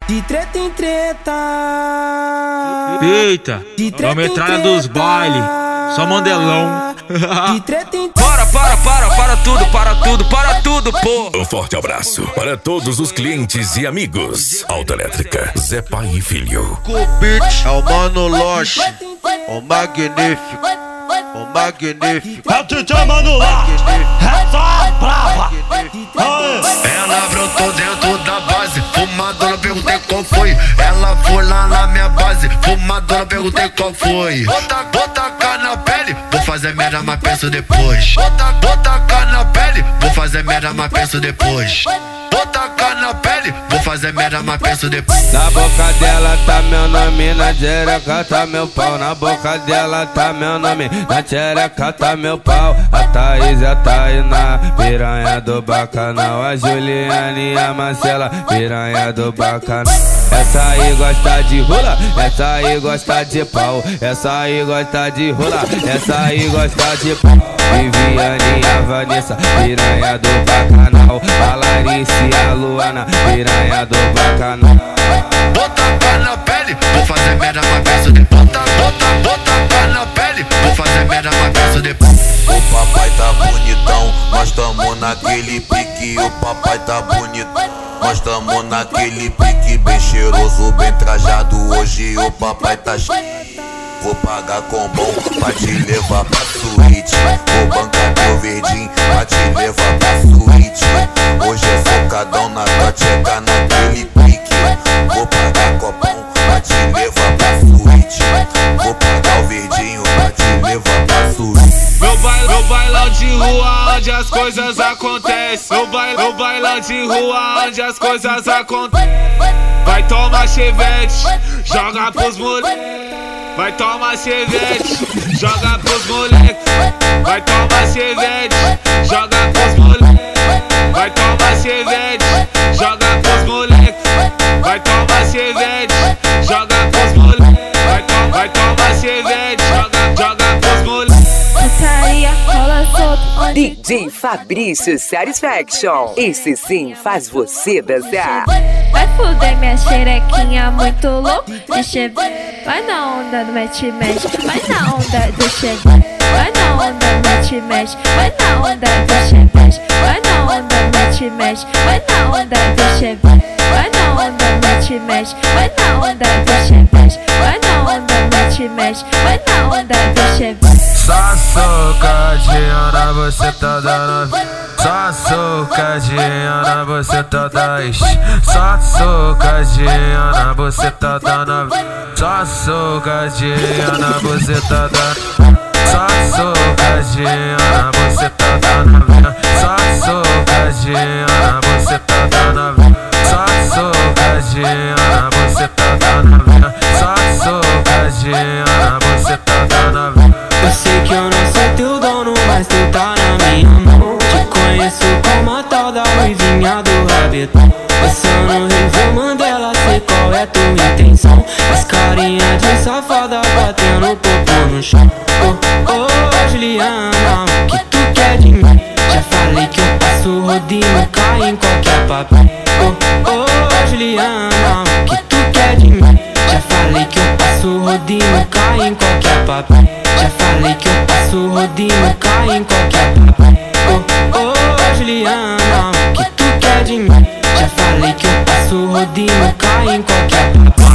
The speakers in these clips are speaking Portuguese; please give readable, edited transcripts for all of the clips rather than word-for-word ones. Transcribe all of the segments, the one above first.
De treta em treta. Eita, é a metralha dos bailes, só mandelão. De treta em Para tudo, pô. Um forte abraço para todos os clientes e amigos. Autoelétrica, Zé Pai e Filho. O beat é o Mano Loche, o magnífico, o magnífico. É o DJ Mano Loche, é só brava. Ela brotou dentro da base, fumadora, perguntei qual foi. Ela foi lá na minha base, fumadora, perguntei qual foi. Bota cá na pele, vou fazer merda, mas penso depois. Bota cá na pele, vou fazer merda, mas penso depois. Bota cá na pele, vou fazer merda, mas penso depois. Na boca dela tá meu nome, na xereca tá meu pau. Na boca dela tá meu nome, na xereca tá meu pau. A Thaís e a Tainá, piranha do bacanal. A Juliane e a Marcela, piranha do bacanal. Essa aí gosta de rola, essa aí gosta de pau. Essa aí gosta de rola, essa aí gosta de pau. Viviane e a Vanessa, piranha do bacanal. A Larissa e a Luana, piranha do bacanal. Bota cá na pele, vou fazer merda, mas penso depois. Bota cá na pele, vou fazer merda, mas penso depois. O papai tá bonitão, nós tamo naquele pique. O papai tá bonitão, nós tamo naquele pique. Bem cheiroso, bem trajado, hoje o papai tá cheio. Vou pagar com bom pra te levar pra suíte. Vou bancar teu verdinho pra te levar pra suíte. Hoje é focadão na tua tcheca naquele pique. Vou pagar copão pra te levar pra suíte. Vou pagar o verdinho pra te levar pra suíte. Meu bailão de rua onde as coisas acontecem. Meu bailão de rua onde as coisas acontecem. Vai tomar chevette, joga pros moleques. Vai tomar chevette, joga pros moleques. Vai tomar chevette, joga pros moleques. Vai tomar chevette, joga pros moleques. Vai tomar chevette, joga pros moleques. Vai tomar chevette, joga pros moleques. Putaria rola solto. DJ Fabrício Satisfaction, esse sim faz você dançar. Vai fuder minha xerequinha muito louco, deixa eu ver. Vai na onda do mete-mexe, vai na onda, deixa eu ver. Vai na onda do mete-mexe, vai na onda, deixa eu ver. Vai na onda do mete-mexe, vai na onda, deixa eu ver. Vai na onda do mete-mexe, vai na onda, deixa eu ver. Vai na onda do mete-mexe, vai na onda, deixa eu ver. Só socadinha, você tá dando. Só socadinha, você tá dando. Só socadinha, você tá dando. Só socadinha, você tá dando. Só socadinha, você tá dando. Só socadinha, você tá dando. Só socadinha, você tá dando. Só socadinha, você tá dando. Eu sei que eu não sou teu dono, mas tu tá na minha mão. Te conheço como a tal da ruivinha do rabetão. Passando review Mandela, sei qual é tua intenção. As carinhas de safada batendo popô no chão. Oh, Juliana, o que tu quer de mim? Já falei que eu passo rodinho, cai em qualquer papel. Oh, Juliana, o que tu quer de mim? Já falei que eu passo rodinho, cai em qualquer papel. Já falei que eu passo rodinho, cai em qualquer papel. Oh, Juliana, o que tu quer de mim? Já falei que eu passo rodinho, cai em qualquer papel.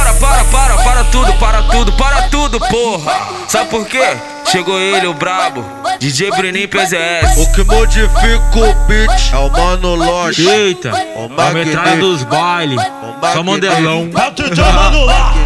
Para tudo, porra. Sabe por quê? Chegou ele, o brabo, DJ Bruninho PZS. O que modifica o beat é o Mano Loche. Eita, o a metralha dos bailes, só mandelão. É o DJ Mano Loche.